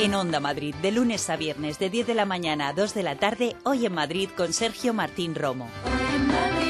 En Onda Madrid, de lunes a viernes, de 10 de la mañana a 2 de la tarde, Hoy en Madrid con Sergio Martín Romo. Hoy en Madrid.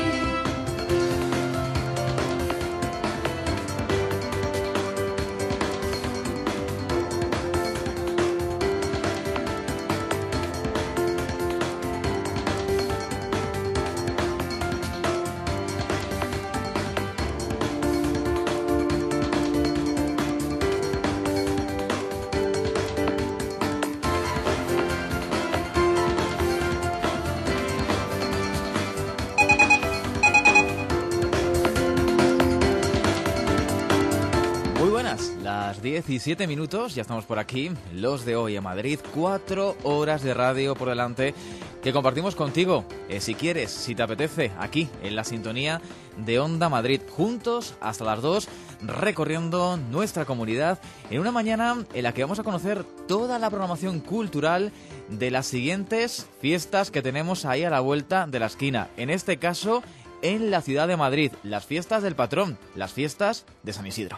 Las 17 minutos, ya estamos por aquí, los de Hoy en Madrid, 4 horas de radio por delante que compartimos contigo, si quieres, si te apetece, aquí en la sintonía de Onda Madrid, juntos hasta las 2, recorriendo nuestra comunidad en una mañana en la que vamos a conocer toda la programación cultural de las siguientes fiestas que tenemos ahí a la vuelta de la esquina, en este caso en la ciudad de Madrid, las fiestas del patrón, las fiestas de San Isidro.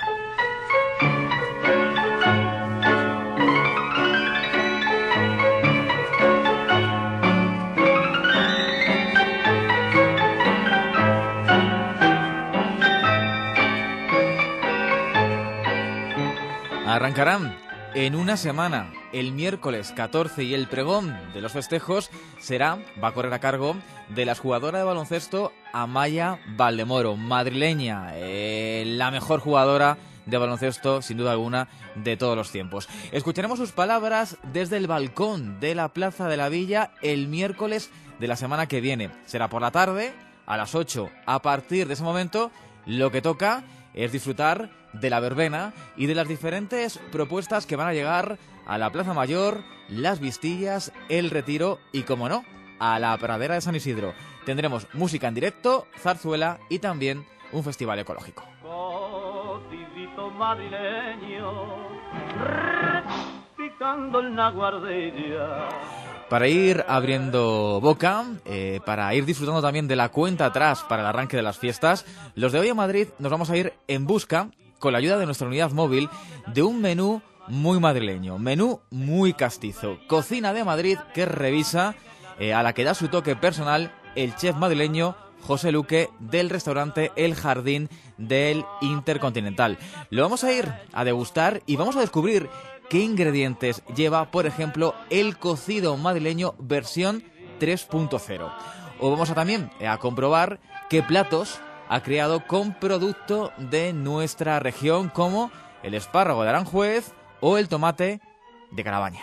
Arrancarán en una semana, el miércoles 14, y el pregón de los festejos va a correr a cargo de la jugadora de baloncesto Amaia Valdemoro, madrileña, la mejor jugadora de baloncesto, sin duda alguna, de todos los tiempos. Escucharemos sus palabras desde el balcón de la Plaza de la Villa el miércoles de la semana que viene. Será por la tarde, a las 8. A partir de ese momento, lo que toca es disfrutar de la verbena y de las diferentes propuestas que van a llegar a la Plaza Mayor, las Vistillas, el Retiro y, como no, a la Pradera de San Isidro. Tendremos música en directo, zarzuela y también un festival ecológico. Madrileño, picando en la guardilla. Para ir abriendo boca, para ir disfrutando también de la cuenta atrás para el arranque de las fiestas, los de Hoy en Madrid nos vamos a ir en busca, con la ayuda de nuestra unidad móvil, de un menú muy madrileño, menú muy castizo, cocina de Madrid que revisa, a la que da su toque personal el chef madrileño José Luque, del restaurante El Jardín del Intercontinental. Lo vamos a ir a degustar y vamos a descubrir qué ingredientes lleva, por ejemplo, el cocido madrileño versión 3.0. O vamos a también a comprobar qué platos ha creado con producto de nuestra región, como el espárrago de Aranjuez o el tomate de Carabaña.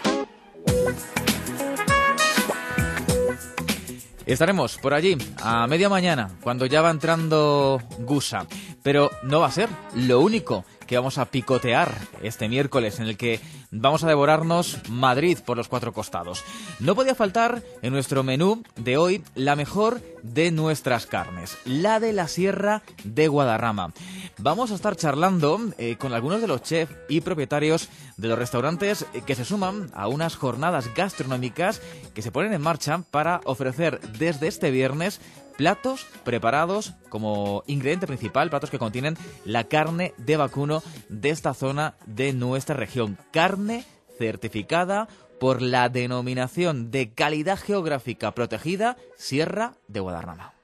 Estaremos por allí a media mañana, cuando ya va entrando Gusa. Pero no va a ser lo único que vamos a picotear este miércoles, en el que vamos a devorarnos Madrid por los 4 costados. No podía faltar en nuestro menú de hoy la mejor de nuestras carnes, la de la Sierra de Guadarrama. Vamos a estar charlando con algunos de los chefs y propietarios de los restaurantes que se suman a unas jornadas gastronómicas que se ponen en marcha para ofrecer desde este viernes platos preparados como ingrediente principal, platos que contienen la carne de vacuno de esta zona de nuestra región. Carne certificada por la denominación de calidad geográfica protegida Sierra de Guadarrama.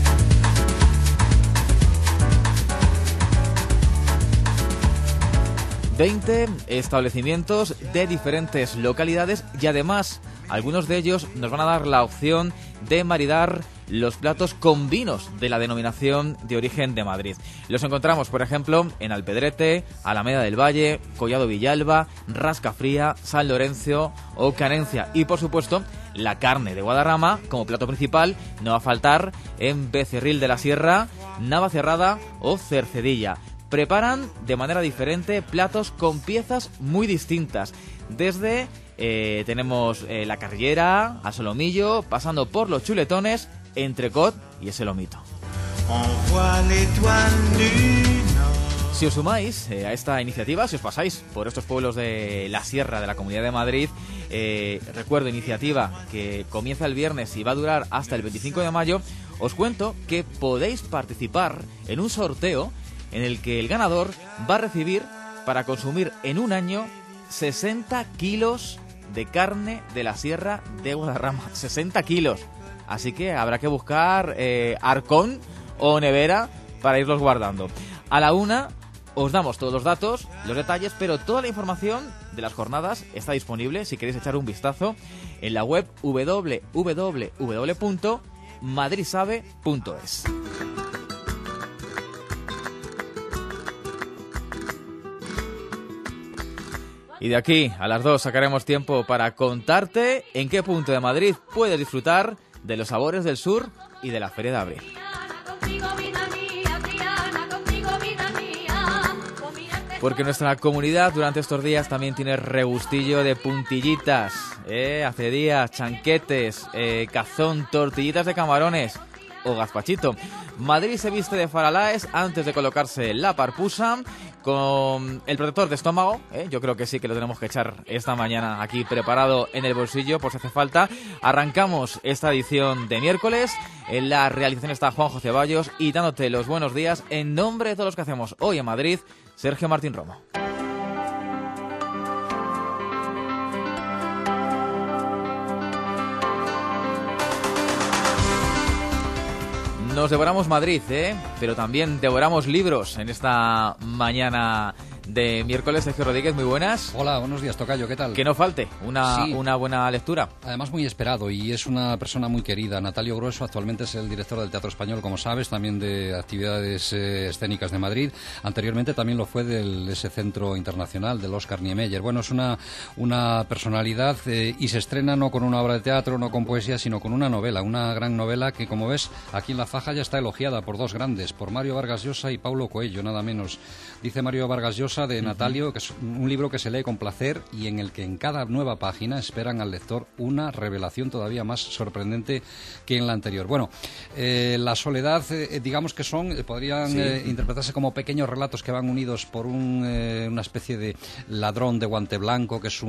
...20 establecimientos de diferentes localidades y además algunos de ellos nos van a dar la opción de maridar los platos con vinos de la denominación de origen de Madrid. Los encontramos, por ejemplo, en Alpedrete, Alameda del Valle, Collado Villalba, Rascafría, San Lorenzo o Canencia. Y, por supuesto, la carne de Guadarrama como plato principal no va a faltar en Becerril de la Sierra, Navacerrada o Cercedilla. Preparan de manera diferente platos con piezas muy distintas. Desde tenemos la carrillera, a solomillo, pasando por los chuletones, entrecot y ese lomito. Si os sumáis a esta iniciativa, si os pasáis por estos pueblos de la Sierra de la Comunidad de Madrid, recuerdo, iniciativa que comienza el viernes y va a durar hasta el 25 de mayo, os cuento que podéis participar en un sorteo en el que el ganador va a recibir para consumir en un año 60 kilos de carne de la Sierra de Guadarrama. 60 kilos. Así que habrá que buscar arcón o nevera para irlos guardando. A la 1 os damos todos los datos, los detalles, pero toda la información de las jornadas está disponible si queréis echar un vistazo en la web www.madridsabe.es. Y de aquí a las 2 sacaremos tiempo para contarte en qué punto de Madrid puedes disfrutar de los sabores del sur y de la Feria de Abril. Porque nuestra comunidad durante estos días también tiene regustillo de puntillitas, acedías, chanquetes, cazón, tortillitas de camarones o gazpachito. Madrid se viste de faralaes antes de colocarse la parpusa con el protector de estómago. Yo creo que sí que lo tenemos que echar esta mañana aquí preparado en el bolsillo por si hace falta. Arrancamos esta edición de miércoles. En la realización está Juanjo Ceballos y dándote los buenos días en nombre de todos los que hacemos hoy en Madrid, Sergio Martín Romo. Nos devoramos Madrid, pero también devoramos libros en esta mañana de miércoles. Sergio Rodríguez, muy buenas. Hola, buenos días, tocayo, ¿qué tal? Que no falte una buena lectura. Además muy esperado y es una persona muy querida. Natalio Grueso actualmente es el director del Teatro Español, como sabes, también de actividades escénicas de Madrid. Anteriormente también lo fue de ese centro internacional del Oscar Niemeyer. Bueno, es una personalidad y se estrena no con una obra de teatro, no con poesía, sino con una novela, una gran novela que, como ves, aquí en La Faja ya está elogiada por dos grandes, por Mario Vargas Llosa y Paulo Coelho, nada menos. Dice Mario Vargas Llosa de Natalio que es un libro que se lee con placer y en el que en cada nueva página esperan al lector una revelación todavía más sorprendente que en la anterior. Bueno, la soledad, digamos que podrían interpretarse como pequeños relatos que van unidos por una especie de ladrón de guante blanco, que es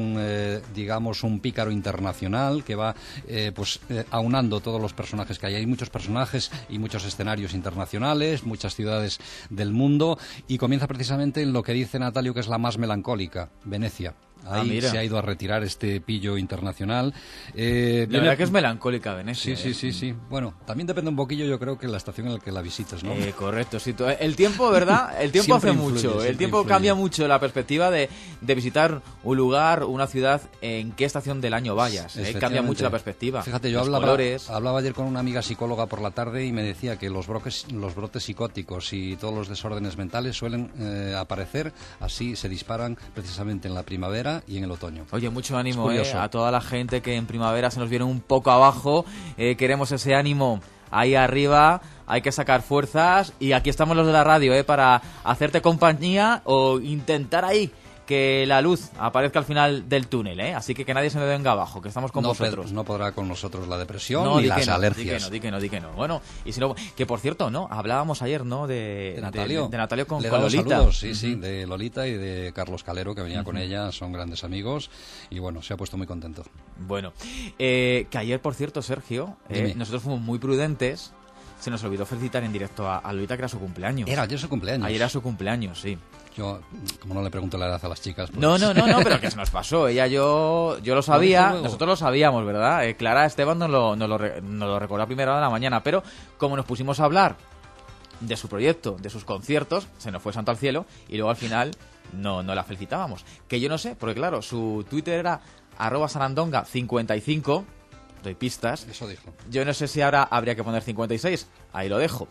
un pícaro internacional que va aunando todos los personajes que hay. Hay muchos personajes y muchos escenarios internacionales, muchas ciudades del mundo, y comienza precisamente en lo que dice Natalio que es la más melancólica, Venecia. Ahí se ha ido a retirar este pillo internacional. La verdad que es melancólica Venecia. Sí. Bueno, también depende un poquillo, yo creo, que la estación en la que la visitas, ¿no? Correcto, sí. El tiempo, ¿verdad? El tiempo hace mucho. El tiempo cambia mucho la perspectiva de visitar un lugar, una ciudad, en qué estación del año vayas. Cambia mucho la perspectiva. Fíjate, yo hablaba ayer con una amiga psicóloga por la tarde y me decía que los brotes psicóticos y todos los desórdenes mentales suelen aparecer, así se disparan precisamente en la primavera y en el otoño. Oye, mucho ánimo a toda la gente que en primavera se nos viene un poco abajo. Queremos ese ánimo ahí arriba, hay que sacar fuerzas y aquí estamos los de la radio para hacerte compañía o intentar ahí que la luz aparezca al final del túnel, así que nadie se me venga abajo, que estamos con vosotros. No podrá con nosotros la depresión ni las alergias. Di que no. Bueno, y si no, que por cierto, ¿no? Hablábamos ayer, ¿no? De Natalio con Lolita. Saludos, sí, de Lolita y de Carlos Calero, que venía con ella, son grandes amigos, y bueno, se ha puesto muy contento. Bueno, que ayer, por cierto, Sergio, nosotros fuimos muy prudentes, se nos olvidó felicitar en directo a Lolita, que era su cumpleaños. Era ayer su cumpleaños. Ayer era su cumpleaños, sí. Yo, como no le pregunto la edad a las chicas... Pues... No, pero que se nos pasó. Yo lo sabía, nosotros lo sabíamos, ¿verdad? Clara Esteban nos lo recordó a primera hora de la mañana, pero como nos pusimos a hablar de su proyecto, de sus conciertos, se nos fue santo al cielo y luego al final no la felicitábamos. Que yo no sé, porque claro, su Twitter era @sarandonga55... Doy pistas. Eso dijo. Yo no sé si ahora habría que poner 56. Ahí lo dejo.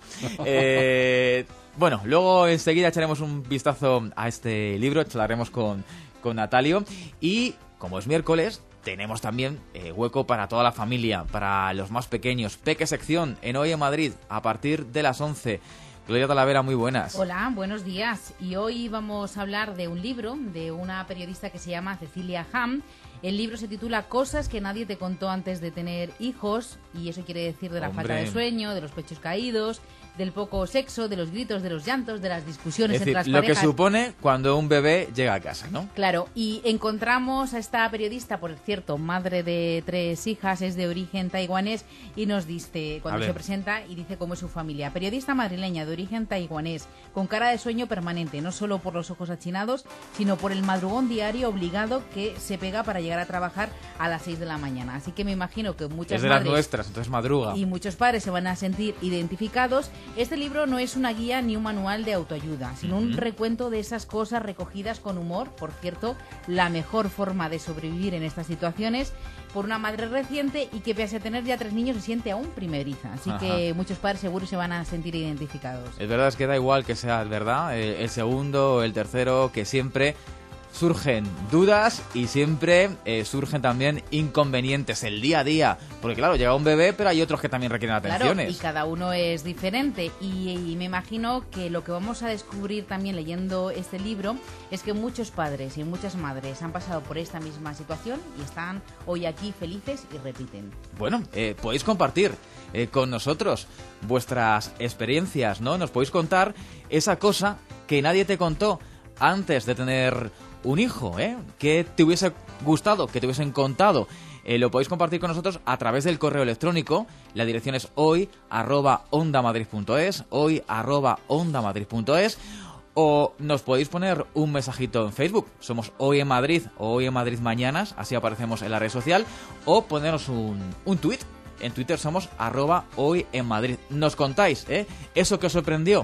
Bueno, luego enseguida echaremos un vistazo a este libro. Charlaremos con Natalio. Y como es miércoles, tenemos también hueco para toda la familia, para los más pequeños. Peque Sección en Hoy en Madrid a partir de las 11. Gloria Talavera, muy buenas. Hola, buenos días. Y hoy vamos a hablar de un libro de una periodista que se llama Cecilia Ham. El libro se titula Cosas que nadie te contó antes de tener hijos, y eso quiere decir de la falta de sueño, de los pechos caídos, del poco sexo, de los gritos, de los llantos, de las discusiones entre las parejas. Lo que supone cuando un bebé llega a casa, ¿no? Claro, y encontramos a esta periodista, por cierto, madre de 3 hijas, es de origen taiwanés, y nos dice, cuando se presenta, y dice cómo es su familia. Periodista madrileña de origen taiwanés, con cara de sueño permanente, no solo por los ojos achinados, sino por el madrugón diario obligado que se pega para llegar a trabajar a las 6 de la mañana. Así que me imagino que muchas es de madres las nuestras, entonces madruga. Y muchos padres se van a sentir identificados. Este libro no es una guía ni un manual de autoayuda, sino un recuento de esas cosas recogidas con humor. Por cierto, la mejor forma de sobrevivir en estas situaciones por una madre reciente y que pese a tener ya 3 niños se siente aún primeriza. Así que muchos padres seguro se van a sentir identificados. Es verdad, es que da igual que sea, ¿verdad? El segundo, el tercero, que siempre surgen dudas y siempre surgen también inconvenientes el día a día, porque claro, llega un bebé, pero hay otros que también requieren atenciones. Claro, y cada uno es diferente y me imagino que lo que vamos a descubrir también leyendo este libro es que muchos padres y muchas madres han pasado por esta misma situación y están hoy aquí felices y repiten. Bueno, podéis compartir con nosotros vuestras experiencias, ¿no? Nos podéis contar esa cosa que nadie te contó antes de tener un hijo, que te hubiese gustado, que te hubiesen contado. Lo podéis compartir con nosotros a través del correo electrónico. La dirección es hoy@ondamadrid.es, hoy@ondamadrid.es, o nos podéis poner un mensajito en Facebook. Somos Hoy en Madrid o Hoy en Madrid Mañanas, así aparecemos en la red social, o ponernos un tuit. En Twitter somos @hoyenmadrid. Nos contáis, eso que os sorprendió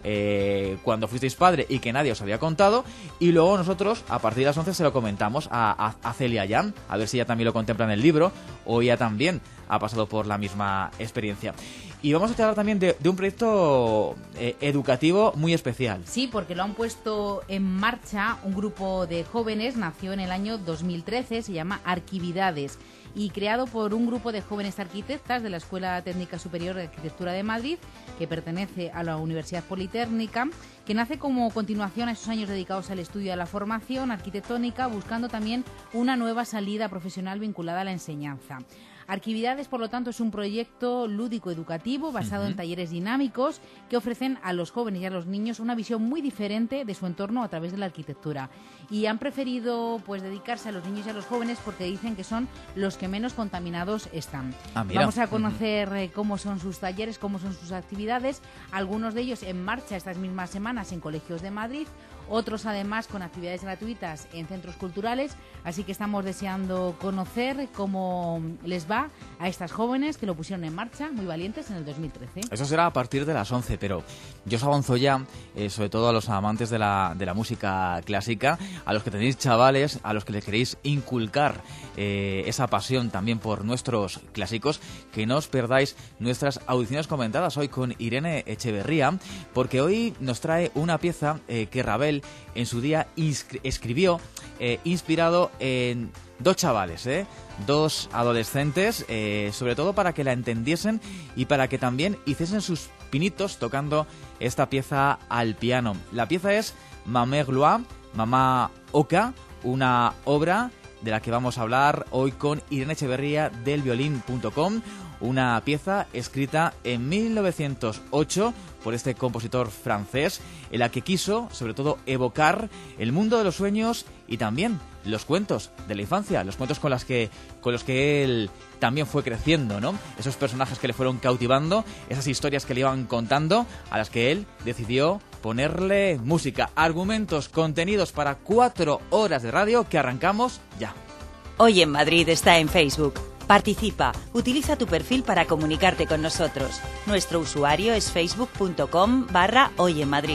cuando fuisteis padre y que nadie os había contado, y luego nosotros a partir de las 11 se lo comentamos a Celia Jan, a ver si ella también lo contempla en el libro o ella también ha pasado por la misma experiencia. Y vamos a hablar también de un proyecto educativo muy especial. Sí, porque lo han puesto en marcha un grupo de jóvenes, nació en el año 2013, se llama Arquividades, y creado por un grupo de jóvenes arquitectas de la Escuela Técnica Superior de Arquitectura de Madrid, que pertenece a la Universidad Politécnica, que nace como continuación a esos años dedicados al estudio de la formación arquitectónica, buscando también una nueva salida profesional vinculada a la enseñanza. Arquividades, por lo tanto, es un proyecto lúdico-educativo basado en talleres dinámicos que ofrecen a los jóvenes y a los niños una visión muy diferente de su entorno a través de la arquitectura. Y han preferido dedicarse a los niños y a los jóvenes porque dicen que son los que menos contaminados están. Vamos a conocer cómo son sus talleres, cómo son sus actividades, algunos de ellos en marcha estas mismas semanas en colegios de Madrid, otros además con actividades gratuitas en centros culturales, así que estamos deseando conocer cómo les va a estas jóvenes que lo pusieron en marcha, muy valientes, en el 2013. Eso será a partir de las 11, pero yo os avanzo ya, sobre todo a los amantes de la música clásica, a los que tenéis chavales, a los que les queréis inculcar esa pasión también por nuestros clásicos, que no os perdáis nuestras audiciones comentadas hoy con Irene Echeverría, porque hoy nos trae una pieza que Ravel en su día escribió inspirado en dos chavales, dos adolescentes, sobre todo para que la entendiesen y para que también hiciesen sus pinitos tocando esta pieza al piano. La pieza es Ma Mère Gloire, Mamá Oca, una obra de la que vamos a hablar hoy con Irene Echeverría del violín.com, una pieza escrita en 1908 por este compositor francés, en la que quiso, sobre todo, evocar el mundo de los sueños y también los cuentos de la infancia, los cuentos con los que él también fue creciendo, ¿no? Esos personajes que le fueron cautivando, esas historias que le iban contando, a las que él decidió ponerle música, argumentos, contenidos para 4 horas de radio que arrancamos ya. Hoy en Madrid está en Facebook. Participa, utiliza tu perfil para comunicarte con nosotros. Nuestro usuario es facebook.com/Hoy en Madrid.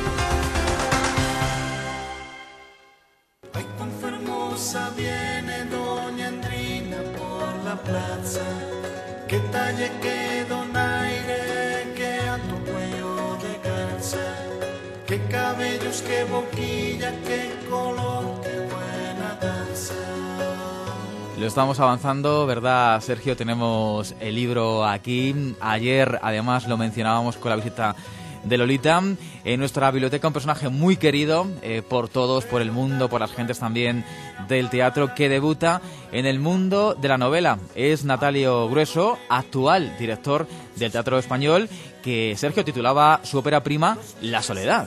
Ay, cuán hermosa viene doña Andrina por la plaza, qué talle, qué donaire, qué alto cuello de garza, qué cabellos, qué boquilla, qué color, qué buena danza. Lo estamos avanzando, ¿verdad, Sergio? Tenemos el libro aquí. Ayer, además, lo mencionábamos con la visita de Lolita. En nuestra biblioteca, un personaje muy querido por todos, por el mundo, por las gentes también del teatro, que debuta en el mundo de la novela. Es Natalio Grueso, actual director del Teatro Español, que Sergio titulaba su ópera prima La Soledad.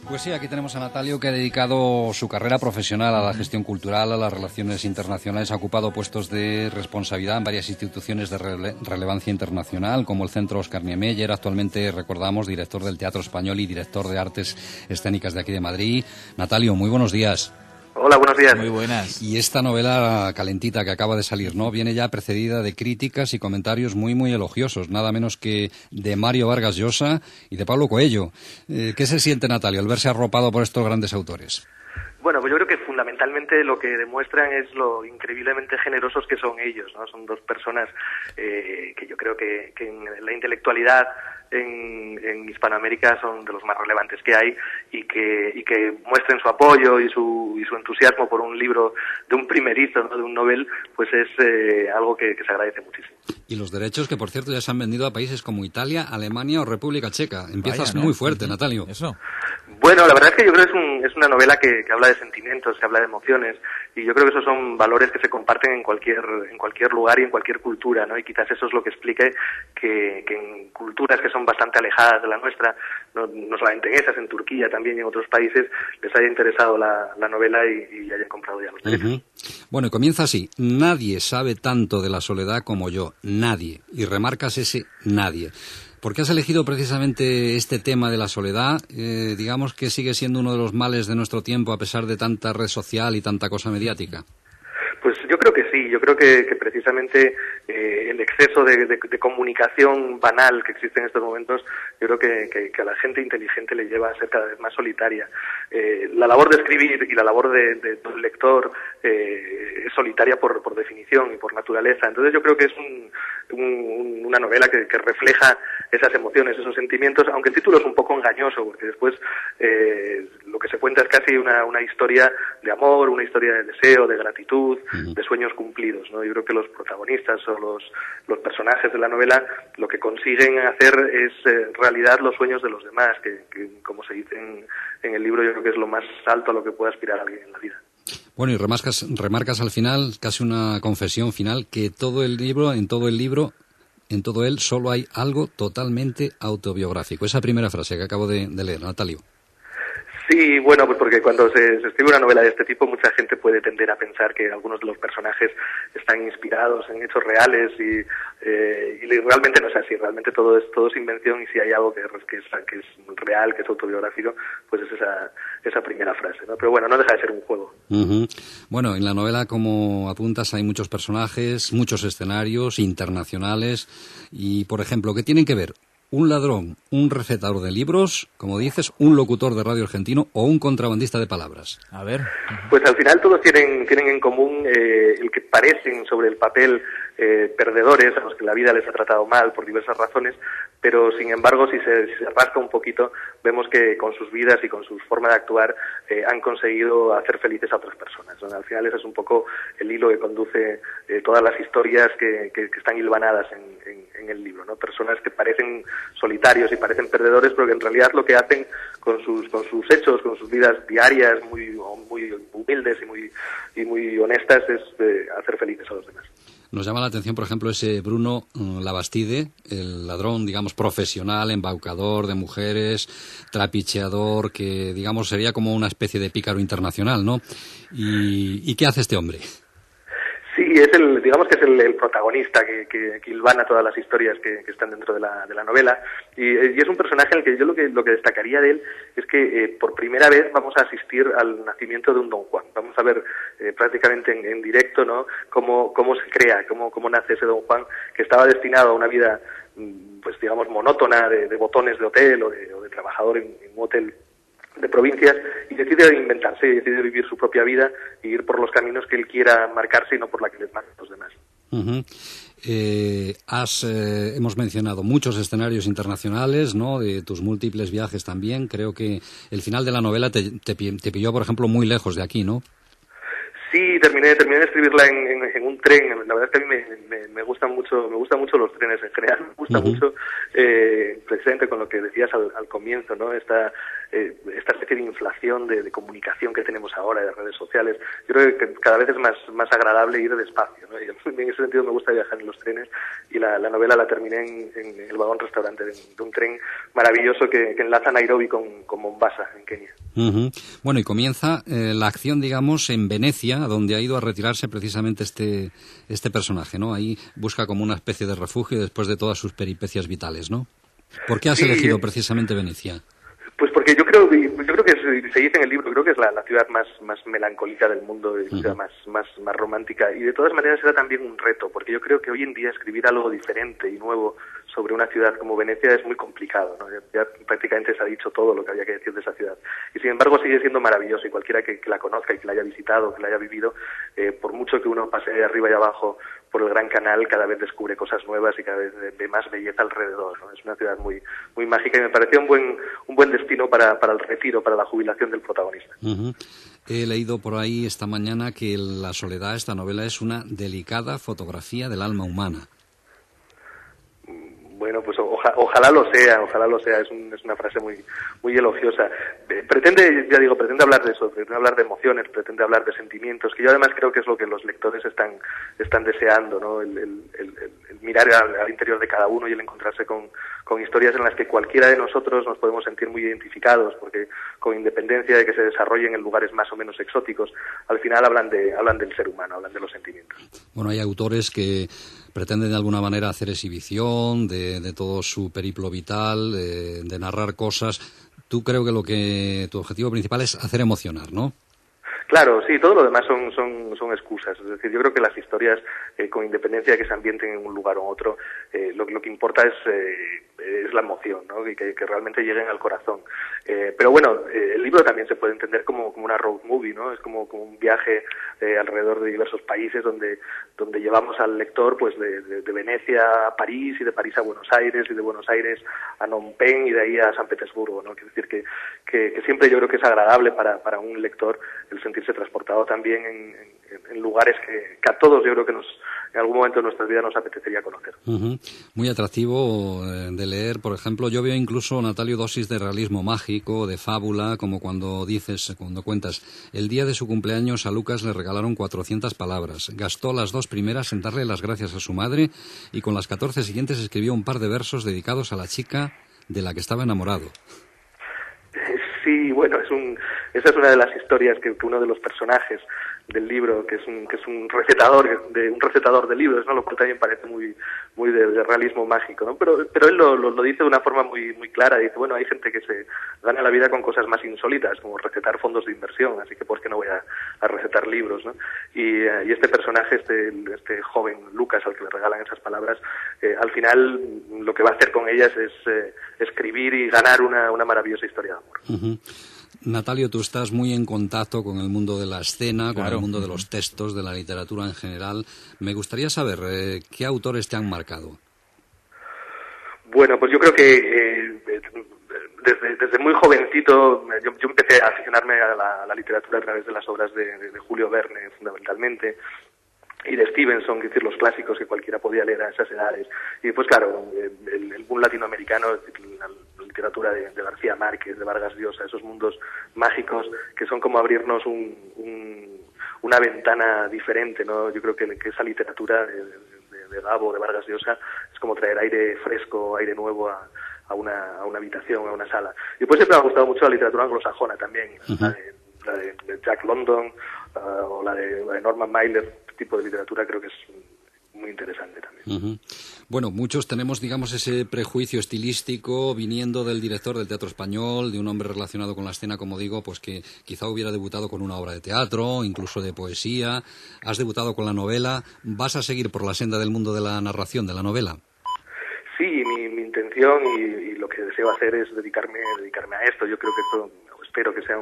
Pues sí, aquí tenemos a Natalio, que ha dedicado su carrera profesional a la gestión cultural, a las relaciones internacionales, ha ocupado puestos de responsabilidad en varias instituciones de relevancia internacional, como el Centro Oscar Niemeyer, actualmente, recordamos, director del Teatro Español y director de Artes Escénicas de aquí de Madrid. Natalio, muy buenos días. Hola, buenos días. Muy buenas. Y esta novela calentita que acaba de salir, ¿no?, viene ya precedida de críticas y comentarios muy, muy elogiosos, nada menos que de Mario Vargas Llosa y de Pablo Coelho. ¿Qué se siente, Natalio, al verse arropado por estos grandes autores? Bueno, pues yo creo que fundamentalmente lo que demuestran es lo increíblemente generosos que son ellos, ¿no? Son dos personas que yo creo que en la intelectualidad en Hispanoamérica son de los más relevantes que hay y que muestren su apoyo y su entusiasmo por un libro de un primerizo, ¿no?, de un novel, pues es algo que se agradece muchísimo. Y los derechos que, por cierto, ya se han vendido a países como Italia, Alemania o República Checa. Empiezas muy fuerte, Natalio. Eso. Bueno, la verdad es que yo creo que es una novela que habla de sentimientos, que habla de emociones, y yo creo que esos son valores que se comparten en cualquier lugar y en cualquier cultura, ¿no? Y quizás eso es lo que explique que en culturas que son bastante alejadas de la nuestra, no solamente en esas, en Turquía también y en otros países, les haya interesado la novela y hayan comprado ya los derechos. Bueno, y comienza así: nadie sabe tanto de la soledad como yo, nadie. Y remarcas ese nadie. ¿Por qué has elegido precisamente este tema de la soledad? Digamos que sigue siendo uno de los males de nuestro tiempo a pesar de tanta red social y tanta cosa mediática. Pues yo creo que sí, yo creo que precisamente el exceso de comunicación banal que existe en estos momentos, yo creo que a la gente inteligente le lleva a ser cada vez más solitaria. La labor de escribir y la labor del lector es solitaria por definición y por naturaleza. Entonces yo creo que es una novela que refleja esas emociones, esos sentimientos, aunque el título es un poco engañoso, porque después lo que se cuenta es casi una historia de amor, una historia de deseo, de gratitud, de sueños cumplidos, ¿no? Yo creo que los protagonistas o los personajes de la novela lo que consiguen hacer es realidad los sueños de los demás, que como se dice en el libro, yo creo que es lo más alto a lo que puede aspirar alguien en la vida. Bueno, y remarcas al final, casi una confesión final, que en todo él solo hay algo totalmente autobiográfico. Esa primera frase que acabo de leer, Natalio. Sí, bueno, pues porque cuando se escribe una novela de este tipo, mucha gente puede tender a pensar que algunos de los personajes están inspirados en hechos reales y realmente no es así. Realmente todo es invención, y si hay algo que es real, que es autobiográfico, pues es esa primera frase, ¿no? Pero bueno, no deja de ser un juego. Bueno, en la novela, como apuntas, hay muchos personajes, muchos escenarios internacionales y, por ejemplo, ¿qué tienen que ver un ladrón, un recetador de libros, como dices, un locutor de radio argentino o un contrabandista de palabras? A ver. Pues al final todos tienen en común el que parecen sobre el papel perdedores, a los que la vida les ha tratado mal por diversas razones, pero sin embargo si se rasca un poquito, vemos que con sus vidas y con su forma de actuar han conseguido hacer felices a otras personas, ¿no? Al final ese es un poco el hilo que conduce todas las historias que están hilvanadas en el libro, ¿no? Personas que parecen solitarios y parecen perdedores, pero que en realidad lo que hacen con sus hechos, con sus vidas diarias muy humildes y muy honestas, es hacer felices a los demás. Nos llama la atención, por ejemplo, ese Bruno Labastide, el ladrón, digamos, profesional, embaucador de mujeres, trapicheador, que, digamos, sería como una especie de pícaro internacional, ¿no? ¿Y qué hace este hombre? Sí, digamos que es el protagonista que hilvana todas las historias que están dentro de la novela, y es un personaje en el que yo lo que destacaría de él es que por primera vez vamos a asistir al nacimiento de un Don Juan. Vamos a ver prácticamente en directo, ¿no?, cómo se crea, cómo nace ese Don Juan, que estaba destinado a una vida, pues digamos, monótona de botones de hotel o de trabajador en un hotel de provincias, y decide inventarse, y decide vivir su propia vida y ir por los caminos que él quiera marcarse y no por la que les marcan los demás. Hemos mencionado muchos escenarios internacionales, ¿no?, de tus múltiples viajes también. Creo que el final de la novela te pilló, por ejemplo, muy lejos de aquí, ¿no? Sí, terminé de escribirla en un tren. La verdad es que a mí me gustan mucho los trenes en general. Me gusta mucho, precisamente con lo que decías al comienzo, ¿no? Esta especie de inflación de comunicación que tenemos ahora, de redes sociales. Yo creo que cada vez es más agradable ir despacio, ¿no? Y en ese sentido me gusta viajar en los trenes, y la novela la terminé en el vagón restaurante de un tren maravilloso que enlaza Nairobi con Mombasa, en Kenia. Bueno, y comienza la acción, digamos, en Venecia, donde ha ido a retirarse precisamente este personaje, ¿no? Ahí busca como una especie de refugio después de todas sus peripecias vitales, ¿no? ¿Por qué has elegido precisamente Venecia? Pues porque yo creo que se dice en el libro, creo que es la ciudad más melancólica del mundo, la ciudad más romántica, y de todas maneras era también un reto, porque yo creo que hoy en día escribir algo diferente y nuevo sobre una ciudad como Venecia es muy complicado, ¿no? Ya prácticamente se ha dicho todo lo que había que decir de esa ciudad, y sin embargo sigue siendo maravilloso, y cualquiera que la conozca y que la haya visitado, que la haya vivido, por mucho que uno pase de arriba y abajo por el Gran Canal, cada vez descubre cosas nuevas y cada vez ve más belleza alrededor, ¿no? Es una ciudad muy mágica, y me pareció un buen destino para el retiro, para la jubilación del protagonista. He leído por ahí esta mañana que La soledad, esta novela, es una delicada fotografía del alma humana. Bueno, pues ojalá lo sea, es una frase muy elogiosa. Pretende hablar de eso, pretende hablar de emociones, pretende hablar de sentimientos, que yo además creo que es lo que los lectores están deseando, ¿no? El mirar al interior de cada uno y el encontrarse con historias en las que cualquiera de nosotros nos podemos sentir muy identificados, porque con independencia de que se desarrollen en lugares más o menos exóticos, al final hablan del ser humano, hablan de los sentimientos. Bueno, hay autores que pretenden de alguna manera hacer exhibición de todo su periplo vital, de narrar cosas. Tú creo que tu objetivo principal es hacer emocionar, ¿no? Claro, sí, todo lo demás son excusas. Es decir, yo creo que las historias, con independencia de que se ambienten en un lugar o otro, lo que importa es la emoción, ¿no? Y que realmente lleguen al corazón. Pero bueno, el libro también se puede entender como una road movie, ¿no? Es como un viaje alrededor de diversos países donde llevamos al lector, pues de Venecia a París, y de París a Buenos Aires, y de Buenos Aires a Phnom Penh, y de ahí a San Petersburgo, ¿no? Quiero decir que siempre yo creo que es agradable para un lector el sentirse transportado también en lugares que a todos yo creo que en algún momento de nuestras vidas nos apetecería conocer. Muy atractivo de leer, por ejemplo, yo veo incluso, Natalio, dosis de realismo mágico, de fábula, como cuando cuentas, el día de su cumpleaños a Lucas le regalaron 400 palabras, gastó las 2 primeras en darle las gracias a su madre, y con las 14 siguientes escribió un par de versos dedicados a la chica de la que estaba enamorado. Sí, bueno, esa es una de las historias que uno de los personajes del libro, que es un recetador de libros, ¿no? Lo cual también parece muy de realismo mágico, ¿no? Pero él lo dice de una forma muy clara. Dice, bueno, hay gente que se gana la vida con cosas más insólitas, como recetar fondos de inversión, así que ¿por qué no voy a recetar libros, ¿no? Y este personaje, este joven Lucas, al que le regalan esas palabras, al final lo que va a hacer con ellas es escribir y ganar una maravillosa historia de amor. Natalio, tú estás muy en contacto con el mundo de la escena, con el mundo de los textos, de la literatura en general. Me gustaría saber qué autores te han marcado. Bueno, pues yo creo que desde muy jovencito yo empecé a aficionarme a la literatura a través de las obras de Julio Verne, fundamentalmente, y de Stevenson, es decir, los clásicos que cualquiera podía leer a esas edades. Y después, claro, el boom latinoamericano, la literatura de García Márquez, de Vargas Llosa, esos mundos mágicos que son como abrirnos una ventana diferente, ¿no? Yo creo que esa literatura de Gabo, de Vargas Llosa, es como traer aire fresco, aire nuevo a una habitación, a una sala. Y después siempre me ha gustado mucho la literatura anglosajona también, la de Jack London, o la de Norman Mailer. Este tipo de literatura creo que es muy interesante también. Bueno, muchos tenemos, digamos, ese prejuicio estilístico viniendo del director del Teatro Español, de un hombre relacionado con la escena, como digo, pues que quizá hubiera debutado con una obra de teatro, incluso de poesía. Has debutado con la novela. ¿Vas a seguir por la senda del mundo de la narración, de la novela? Sí, mi intención y lo que deseo hacer es dedicarme a esto. Yo creo que esto, espero que sea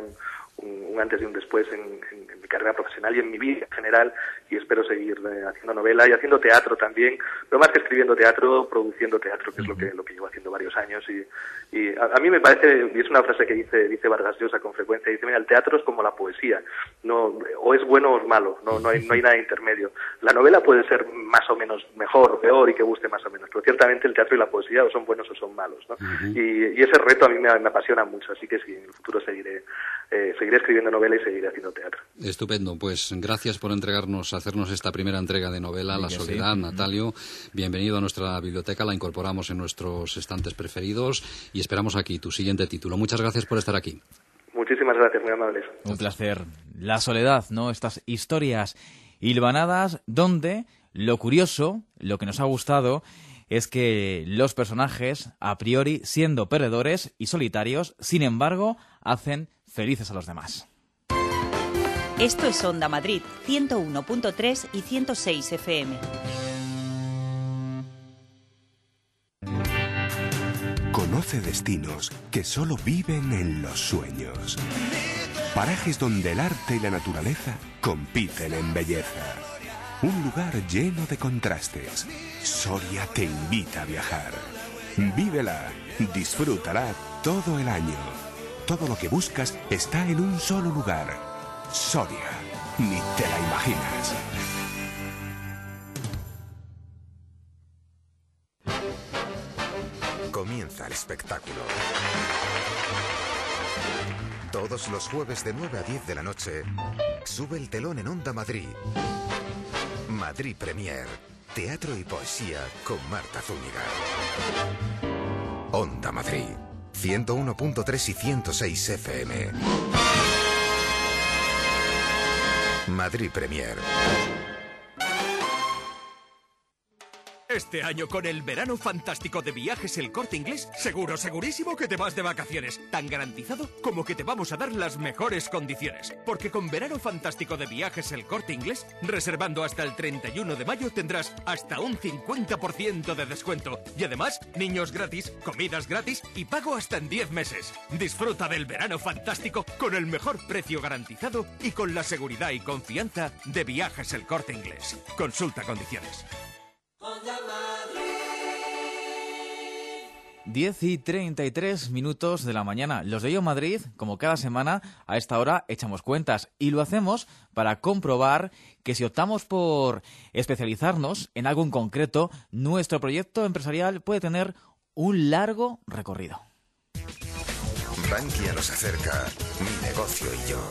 un antes y un después en mi carrera profesional y en mi vida en general, y espero seguir haciendo novela y haciendo teatro también, pero más que escribiendo teatro, produciendo teatro, que es lo que llevo haciendo varios años, y a mí me parece, y es una frase que dice Vargas Llosa con frecuencia, dice, mira, el teatro es como la poesía, no, o es bueno o es malo, no hay nada intermedio. La novela puede ser más o menos mejor o peor y que guste más o menos, pero ciertamente el teatro y la poesía o son buenos o son malos, ¿no? Y ese reto a mí me apasiona mucho, así que sí, en el futuro seguiré escribiendo novela y seguiré haciendo teatro. Estupendo, pues gracias por hacernos esta primera entrega de novela, La Soledad, sí. Natalio. Bienvenido a nuestra biblioteca, la incorporamos en nuestros estantes preferidos y esperamos aquí tu siguiente título. Muchas gracias por estar aquí. Muchísimas gracias, muy amables. Un placer. La Soledad, ¿no? Estas historias hilvanadas donde lo curioso, lo que nos ha gustado, es que los personajes, a priori, siendo perdedores y solitarios, sin embargo, hacen felices a los demás. Esto es Onda Madrid, 101.3 y 106 FM. Conoce destinos que solo viven en los sueños. Parajes donde el arte y la naturaleza compiten en belleza. Un lugar lleno de contrastes. Soria te invita a viajar. Vívela, disfrútala todo el año. Todo lo que buscas está en un solo lugar. Soria, ni te la imaginas. Comienza el espectáculo. Todos los jueves de 9 a 10 de la noche, sube el telón en Onda Madrid. Madrid Premier, teatro y poesía con Marta Zúñiga. Onda Madrid, 101.3 y 106 FM. Madrid Premier. Este año con el verano fantástico de Viajes El Corte Inglés, segurísimo que te vas de vacaciones. Tan garantizado como que te vamos a dar las mejores condiciones. Porque con verano fantástico de Viajes El Corte Inglés, reservando hasta el 31 de mayo tendrás hasta un 50% de descuento. Y además, niños gratis, comidas gratis y pago hasta en 10 meses. Disfruta del verano fantástico con el mejor precio garantizado y con la seguridad y confianza de Viajes El Corte Inglés. Consulta condiciones. 10:33 de la mañana. Los de Yo Madrid, como cada semana, a esta hora echamos cuentas y lo hacemos para comprobar que si optamos por especializarnos en algo en concreto, nuestro proyecto empresarial puede tener un largo recorrido. Bankia nos acerca, mi negocio y yo.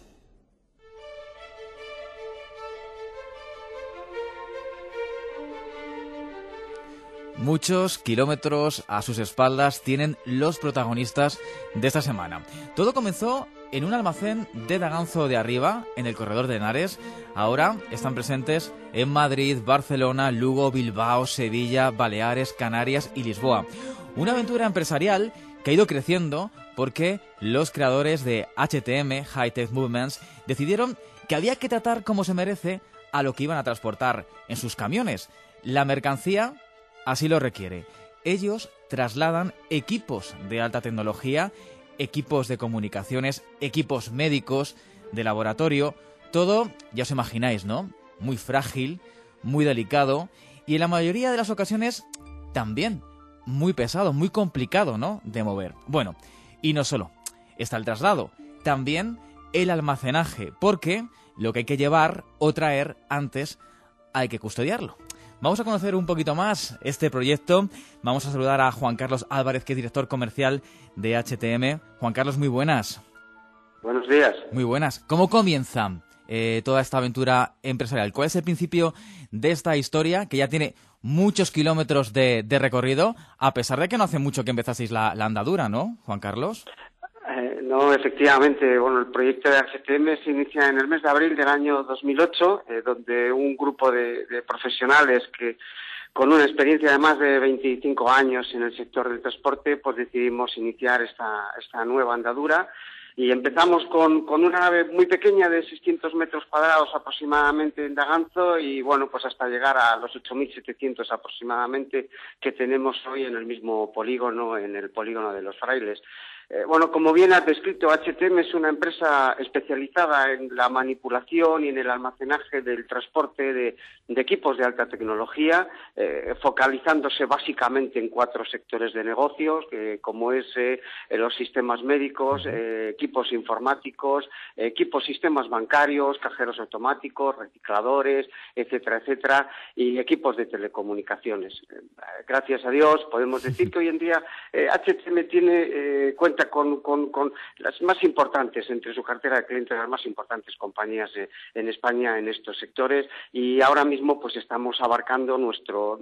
Muchos kilómetros a sus espaldas tienen los protagonistas de esta semana. Todo comenzó en un almacén de Daganzo de Arriba, en el corredor de Henares. Ahora están presentes en Madrid, Barcelona, Lugo, Bilbao, Sevilla, Baleares, Canarias y Lisboa. Una aventura empresarial que ha ido creciendo porque los creadores de HTM, High Tech Movements, decidieron que había que tratar como se merece a lo que iban a transportar en sus camiones. La mercancía así lo requiere. Ellos trasladan equipos de alta tecnología, equipos de comunicaciones, equipos médicos, de laboratorio, todo, ya os imagináis, ¿no? Muy frágil, muy delicado y en la mayoría de las ocasiones también muy pesado, muy complicado, ¿no?, de mover. Bueno, y no solo está el traslado, también el almacenaje, porque lo que hay que llevar o traer antes hay que custodiarlo. Vamos a conocer un poquito más este proyecto. Vamos a saludar a Juan Carlos Álvarez, que es director comercial de HTM. Juan Carlos, muy buenas. Buenos días. Muy buenas. ¿Cómo comienza toda esta aventura empresarial? ¿Cuál es el principio de esta historia que ya tiene muchos kilómetros de recorrido, a pesar de que no hace mucho que empezasteis la andadura, ¿no, Juan Carlos? No, efectivamente. Bueno, el proyecto de HTM se inicia en el mes de abril del año 2008, donde un grupo de profesionales que con una experiencia de más de 25 años en el sector del transporte, pues decidimos iniciar esta nueva andadura. Y empezamos con una nave muy pequeña de 600 metros cuadrados aproximadamente en Daganzo y, bueno, pues hasta llegar a los 8.700 aproximadamente que tenemos hoy en el mismo polígono, en el polígono de Los Frailes. Bueno, como bien has descrito, HTM es una empresa especializada en la manipulación y en el almacenaje del transporte de equipos de alta tecnología, focalizándose básicamente en 4 sectores de negocios, como es los sistemas médicos, equipos informáticos, sistemas bancarios, cajeros automáticos, recicladores, etcétera, etcétera, y equipos de telecomunicaciones. Gracias a Dios podemos decir que hoy en día HTM cuenta con las más importantes, entre su cartera de clientes, las más importantes compañías en España en estos sectores, y ahora mismo pues estamos abarcando nuestro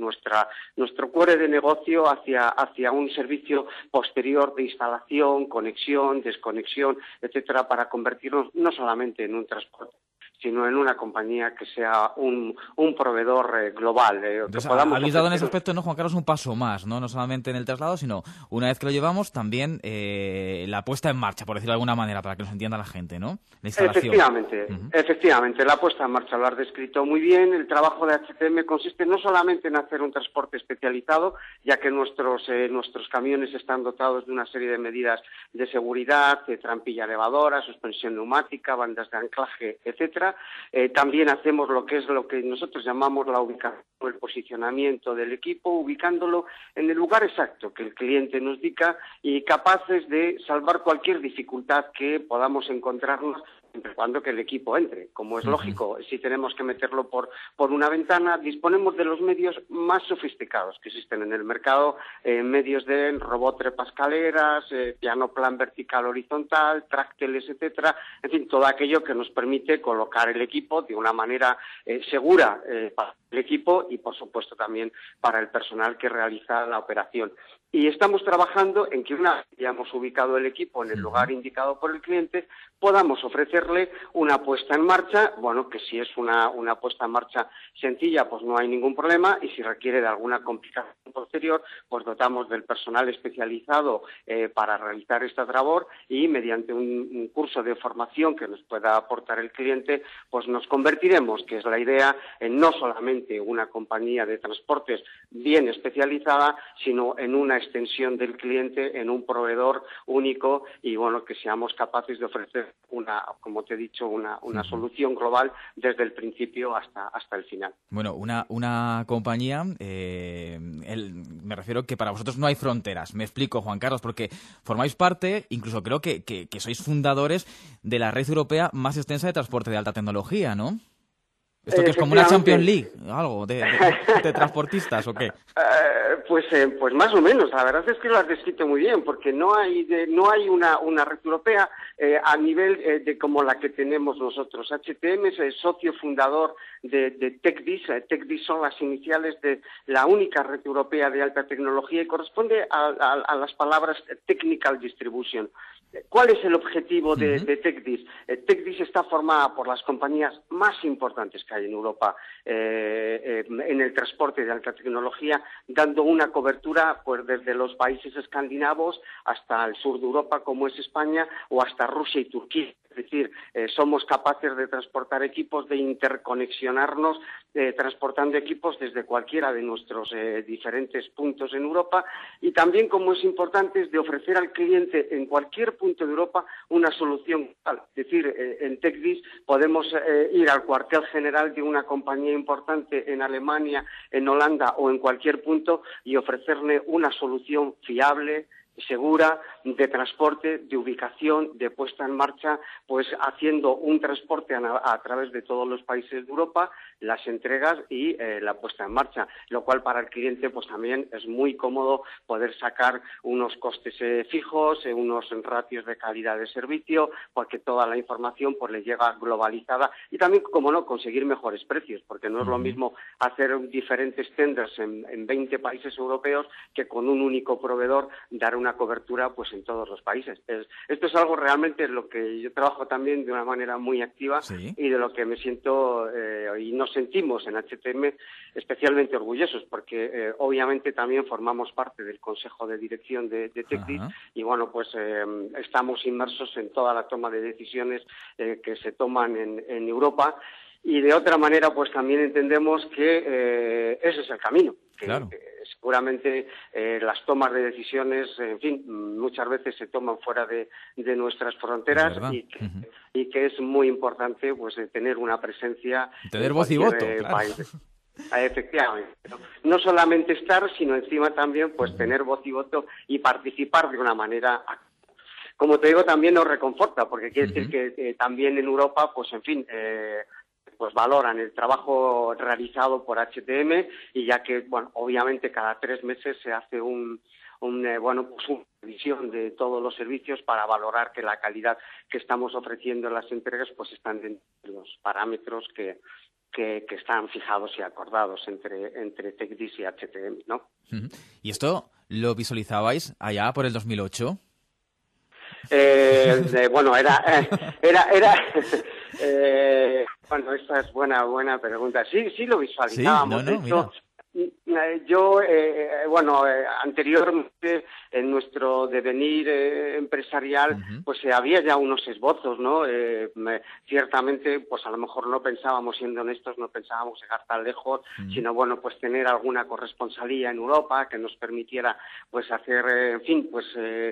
core de negocio hacia un servicio posterior de instalación, conexión, desconexión, etcétera, para convertirnos no solamente en un transporte, sino en una compañía que sea un proveedor global. Entonces, habéis dado en ese aspecto, ¿no, Juan Carlos, un paso más, ¿no? No solamente en el traslado, sino una vez que lo llevamos, también la puesta en marcha, por decirlo de alguna manera, para que nos entienda la gente, ¿no? La instalación. Efectivamente, la puesta en marcha lo has descrito muy bien. El trabajo de HTM consiste no solamente en hacer un transporte especializado, ya que nuestros camiones están dotados de una serie de medidas de seguridad, de trampilla elevadora, suspensión neumática, bandas de anclaje, etcétera. También hacemos lo que nosotros llamamos la ubicación, el posicionamiento del equipo, ubicándolo en el lugar exacto que el cliente nos indica y capaces de salvar cualquier dificultad que podamos encontrarnos siempre y cuando que el equipo entre. Como es lógico, si tenemos que meterlo por una ventana, disponemos de los medios más sofisticados que existen en el mercado, medios de robot trepascaleras, piano plan vertical horizontal, trácteles, etcétera, en fin, todo aquello que nos permite colocar el equipo de una manera segura para el equipo y, por supuesto, también para el personal que realiza la operación. Y estamos trabajando en que una vez que hayamos ubicado el equipo en el lugar indicado por el cliente, podamos ofrecerle una puesta en marcha, bueno, que si es una puesta en marcha sencilla, pues no hay ningún problema, y si requiere de alguna complicación posterior, pues dotamos del personal especializado para realizar esta labor y mediante un curso de formación que nos pueda aportar el cliente, pues nos convertiremos, que es la idea, en no solamente una compañía de transportes bien especializada, sino en una extensión del cliente, en un proveedor único y, bueno, que seamos capaces de ofrecer como te he dicho, una solución global desde el principio hasta el final. Bueno, una compañía, me refiero que para vosotros no hay fronteras. Me explico, Juan Carlos, porque formáis parte, incluso creo que sois fundadores de la red europea más extensa de transporte de alta tecnología, ¿no? ¿Esto que es como una Champions League, algo de transportistas o qué? Pues más o menos. La verdad es que lo has descrito muy bien, porque no hay una red europea a nivel de como la que tenemos nosotros. HTM es el socio fundador de TechDis. TechDis son las iniciales de la única red europea de alta tecnología y corresponde a las palabras Technical Distribution. ¿Cuál es el objetivo de TechDis? TechDis está formada por las compañías más importantes que hay en Europa en el transporte de alta tecnología, dando una cobertura pues desde los países escandinavos hasta el sur de Europa, como es España, o hasta Rusia y Turquía. Es decir, somos capaces de transportar equipos, de interconexionarnos, transportando equipos desde cualquiera de nuestros diferentes puntos en Europa, y también, como es importante, es de ofrecer al cliente en cualquier punto de Europa una solución global. Es decir, en TechDis podemos ir al cuartel general de una compañía importante en Alemania, en Holanda o en cualquier punto y ofrecerle una solución fiable, segura, de transporte, de ubicación, de puesta en marcha, pues haciendo un transporte a través de todos los países de Europa, las entregas y la puesta en marcha, lo cual para el cliente pues también es muy cómodo poder sacar unos costes fijos, unos ratios de calidad de servicio, porque toda la información pues le llega globalizada y también, como no, conseguir mejores precios, porque no es lo mismo hacer diferentes tenders en 20 países europeos que con un único proveedor dar una cobertura pues en todos los países. Esto es algo realmente en lo que yo trabajo también de una manera muy activa y de lo que me siento y nos sentimos en HTM especialmente orgullosos, porque obviamente también formamos parte del Consejo de Dirección de TechDis y bueno, pues estamos inmersos en toda la toma de decisiones que se toman en Europa. Y de otra manera, pues también entendemos que ese es el camino, que seguramente las tomas de decisiones, en fin, muchas veces se toman fuera de nuestras fronteras y que es muy importante pues tener una presencia, tener voz y voto, claro. País. Efectivamente, no solamente estar, sino encima también pues tener voz y voto y participar de una manera activa. Como te digo, también nos reconforta, porque quiere decir que también en Europa, pues en fin, pues valoran el trabajo realizado por HTM, y ya que, bueno, obviamente cada 3 meses se hace una revisión de todos los servicios para valorar que la calidad que estamos ofreciendo en las entregas pues están dentro de los parámetros que están fijados y acordados entre Tecdis y HTM, ¿no? ¿Y esto lo visualizabais allá por el 2008? Bueno, bueno, esta es buena pregunta. Sí lo visualizábamos. Sí, de hecho, yo, anteriormente en nuestro devenir empresarial, pues había ya unos esbozos, ¿no? Ciertamente, pues a lo mejor no pensábamos, siendo honestos, no pensábamos llegar tan lejos, sino bueno, pues tener alguna corresponsalía en Europa que nos permitiera, pues hacer, en fin, pues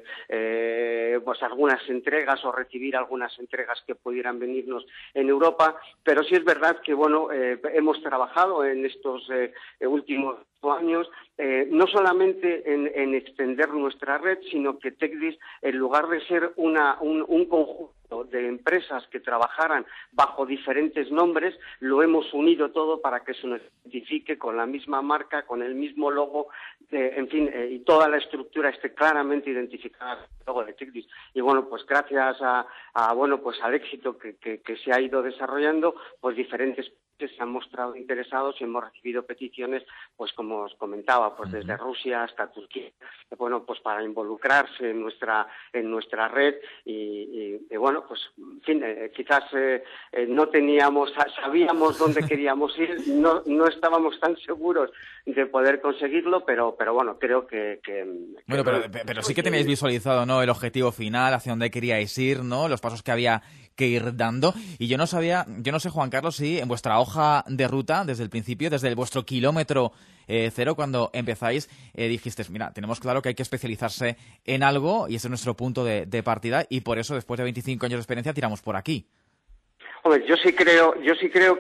algunas entregas o recibir algunas entregas que pudieran venirnos en Europa. Pero sí es verdad que bueno, hemos trabajado en estos últimos años, no solamente en extender nuestra red, sino que Tecdis, en lugar de ser un conjunto de empresas que trabajaran bajo diferentes nombres, lo hemos unido todo para que se nos identifique con la misma marca, con el mismo logo, en fin, y toda la estructura esté claramente identificada con el logo de Tecdis. Y bueno, pues gracias al éxito que se ha ido desarrollando, pues diferentes se han mostrado interesados y hemos recibido peticiones, pues como os comentaba, pues desde Rusia hasta Turquía, bueno, pues para involucrarse en nuestra red y bueno, pues en fin, quizás no sabíamos dónde queríamos ir, no estábamos tan seguros de poder conseguirlo, pero bueno, creo que bueno, pero sí que tenéis visualizado, ¿no?, el objetivo final, hacia dónde queríais ir, ¿no?, los pasos que había que ir dando. Y yo no sé, Juan Carlos, si en vuestra hoja de ruta, desde el principio, desde vuestro kilómetro cero, cuando empezáis, dijisteis, mira, tenemos claro que hay que especializarse en algo y ese es nuestro punto de partida, y por eso, después de 25 años de experiencia, tiramos por aquí. Hombre, yo sí creo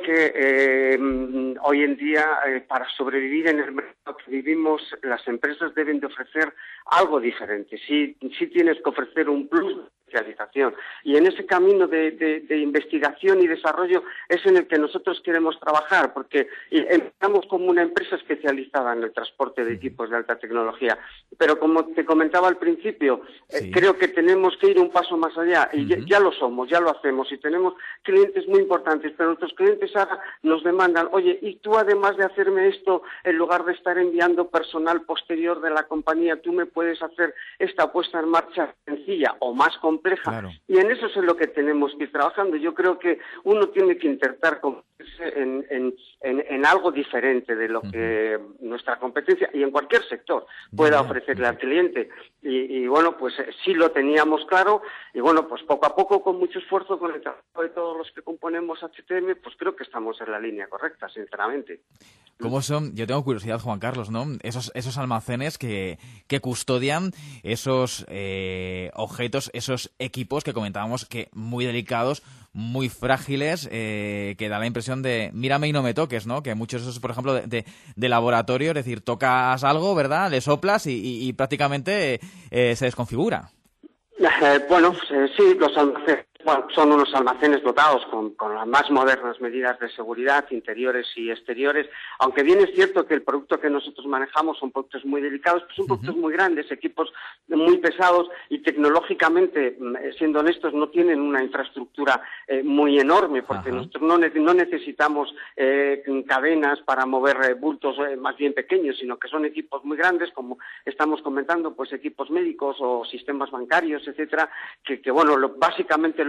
que hoy en día, para sobrevivir en el mercado que vivimos, las empresas deben de ofrecer algo diferente. Sí tienes que ofrecer un plus de especialización. Y en ese camino de investigación y desarrollo es en el que nosotros queremos trabajar, porque empezamos como una empresa especializada en el transporte de equipos de alta tecnología. Pero como te comentaba al principio, creo que tenemos que ir un paso más allá. Y ya lo somos, ya lo hacemos. Y tenemos clientes muy importantes, pero nuestros clientes ahora nos demandan, oye, y tú además de hacerme esto, en lugar de estar enviando personal posterior de la compañía, tú me puedes hacer esta puesta en marcha sencilla o más compleja. Claro. Y en eso es en lo que tenemos que ir trabajando. Yo creo que uno tiene que intentar convertirse en algo diferente de lo que nuestra competencia, y en cualquier sector, pueda ofrecerle al cliente. Y bueno, pues sí lo teníamos claro, y bueno, pues poco a poco, con mucho esfuerzo, con el trabajo de todos los que componemos HTM, pues creo que estamos en la línea correcta, sinceramente. ¿Cómo son? Yo tengo curiosidad, Juan Carlos, ¿no? Esos almacenes que custodian esos objetos, esos equipos que comentábamos, que muy delicados, muy frágiles, que da la impresión de mírame y no me toques, ¿no? Que muchos de esos, por ejemplo, de laboratorio, es decir, tocas algo, ¿verdad?, le soplas y prácticamente se desconfigura. Bueno, sí, los almacenes son unos almacenes dotados con las más modernas medidas de seguridad, interiores y exteriores, aunque bien es cierto que el producto que nosotros manejamos son productos muy delicados, pues son productos muy grandes, equipos muy pesados, y tecnológicamente, siendo honestos, no tienen una infraestructura muy enorme, porque nosotros no necesitamos cadenas para mover bultos más bien pequeños, sino que son equipos muy grandes, como estamos comentando, pues equipos médicos o sistemas bancarios, etcétera, que bueno, básicamente lo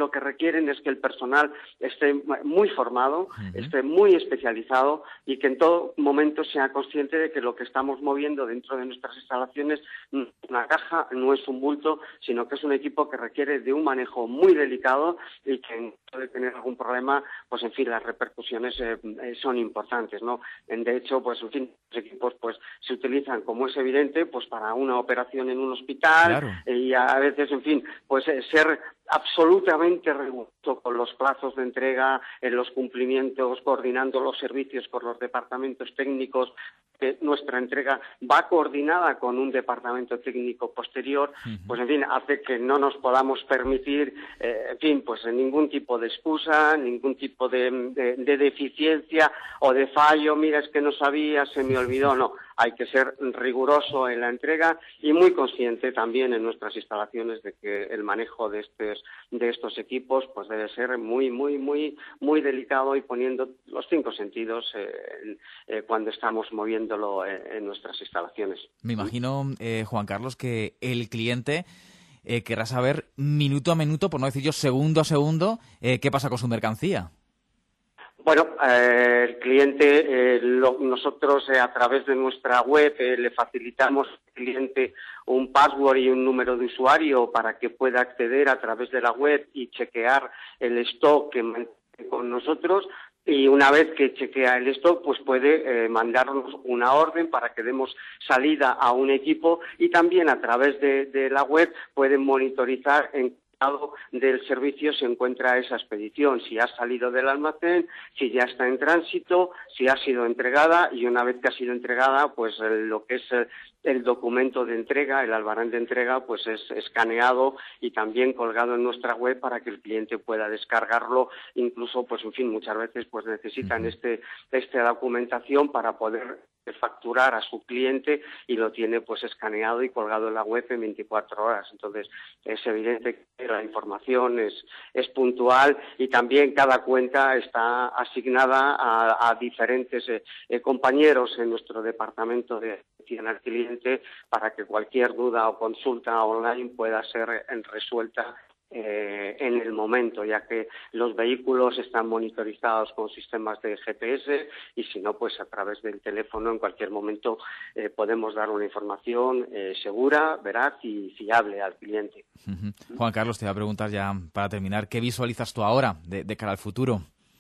lo que requieren es que el personal esté muy formado, esté muy especializado y que en todo momento sea consciente de que lo que estamos moviendo dentro de nuestras instalaciones no es una caja, no es un bulto, sino que es un equipo que requiere de un manejo muy delicado y que en caso de tener algún problema, pues en fin, las repercusiones son importantes, ¿no? De hecho, pues en fin, los equipos pues se utilizan, como es evidente, pues para una operación en un hospital. Claro. Y a veces, en fin, pues ser absolutamente riguroso con los plazos de entrega, en los cumplimientos, coordinando los servicios con los departamentos técnicos. Nuestra entrega va coordinada con un departamento técnico posterior, pues en fin, hace que no nos podamos permitir, en fin, pues ningún tipo de excusa, ningún tipo de deficiencia o de fallo, mira, es que no sabía, se me olvidó, no. Hay que ser riguroso en la entrega y muy consciente también en nuestras instalaciones de que el manejo de estos equipos pues debe ser muy delicado y poniendo los 5 sentidos cuando estamos moviéndolo en nuestras instalaciones. Me imagino, Juan Carlos, que el cliente querrá saber minuto a minuto, por no decir yo segundo a segundo, qué pasa con su mercancía. Bueno, el cliente, nosotros a través de nuestra web le facilitamos al cliente un password y un número de usuario para que pueda acceder a través de la web y chequear el stock que mantiene con nosotros. Y una vez que chequea el stock, pues puede mandarnos una orden para que demos salida a un equipo y también a través de la web pueden monitorizar en del servicio se encuentra esa expedición, si ha salido del almacén, si ya está en tránsito, si ha sido entregada y una vez que ha sido entregada, pues lo que es el documento de entrega, el albarán de entrega, pues es escaneado y también colgado en nuestra web para que el cliente pueda descargarlo. Incluso, pues en fin, muchas veces pues necesitan esta documentación para poder facturar a su cliente y lo tiene pues escaneado y colgado en la web en 24 horas. Entonces es evidente que la información es puntual y también cada cuenta está asignada a diferentes compañeros en nuestro departamento de atención al cliente para que cualquier duda o consulta online pueda ser resuelta en el momento, ya que los vehículos están monitorizados con sistemas de GPS y si no, pues a través del teléfono en cualquier momento podemos dar una información segura, veraz y fiable al cliente. Juan Carlos, te voy a preguntar ya para terminar, ¿qué visualizas tú ahora de cara al futuro?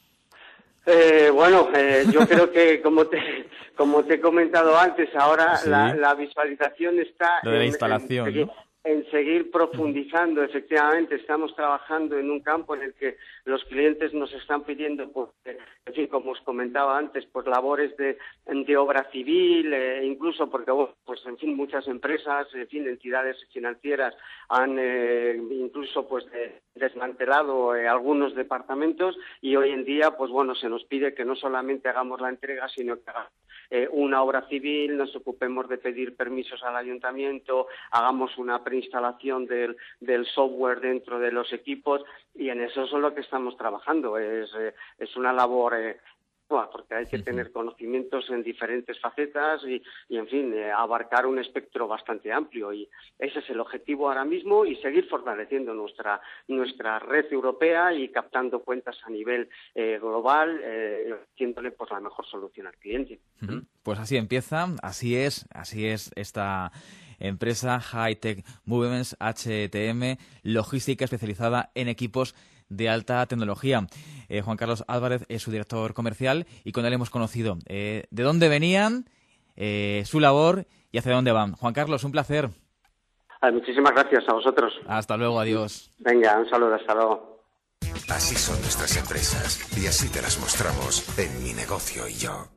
Yo creo que como te he comentado antes, ahora sí. la visualización está lo de la instalación, ¿no? En seguir profundizando. Efectivamente, estamos trabajando en un campo en el que los clientes nos están pidiendo, pues, en fin, como os comentaba antes, pues labores de obra civil, incluso porque, pues, en fin, muchas empresas, en fin, entidades financieras han incluso, pues, desmantelado algunos departamentos y hoy en día, pues, bueno, se nos pide que no solamente hagamos la entrega, sino que hagamos una obra civil, nos ocupemos de pedir permisos al ayuntamiento, hagamos una preinstalación del software dentro de los equipos y en eso es lo que estamos trabajando. Es una labor porque hay que tener conocimientos en diferentes facetas y en fin, abarcar un espectro bastante amplio y ese es el objetivo ahora mismo y seguir fortaleciendo nuestra red europea y captando cuentas a nivel global, haciéndole pues la mejor solución al cliente. Pues así empieza, así es esta empresa High-Tech Movements, HTM, logística especializada en equipos de alta tecnología. Juan Carlos Álvarez es su director comercial y con él hemos conocido de dónde venían, su labor y hacia dónde van. Juan Carlos, un placer. Muchísimas gracias a vosotros. Hasta luego, adiós. Venga, un saludo, hasta luego. Así son nuestras empresas y así te las mostramos en Mi Negocio y Yo.